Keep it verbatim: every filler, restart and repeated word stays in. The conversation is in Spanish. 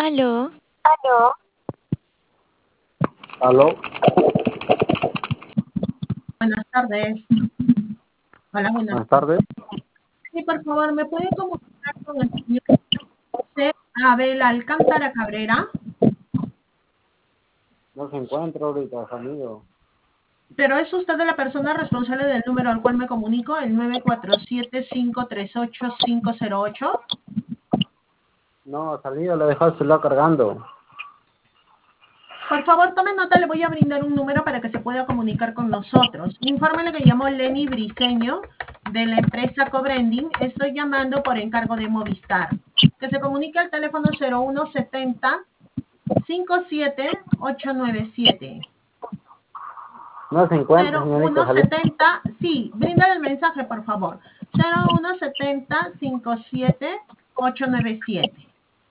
Aló, Aló, Buenas tardes. Hola, buenas buenas tardes. tardes. Sí, por favor, ¿me puede comunicar con el señor José Abel Alcántara Cabrera? No se encuentra ahorita, salido. Pero es usted la persona responsable del número al cual me comunico, el nueve cuatro siete, cinco tres ocho, cinco cero ocho. No, salido, le dejó el celular cargando. Por favor, tome nota, le voy a brindar un número para que se pueda comunicar con nosotros. Infórmele que llamó Lenny Briseño de la empresa Cobrending. Estoy llamando por encargo de Movistar. Que se comunique al teléfono cero uno setenta, cincuenta y siete, ochocientos noventa y siete. No se encuentra, cero señorita, uno salido. setenta, sí, bríndale el mensaje, por favor. cero uno setenta, cincuenta y siete, ochocientos noventa y siete.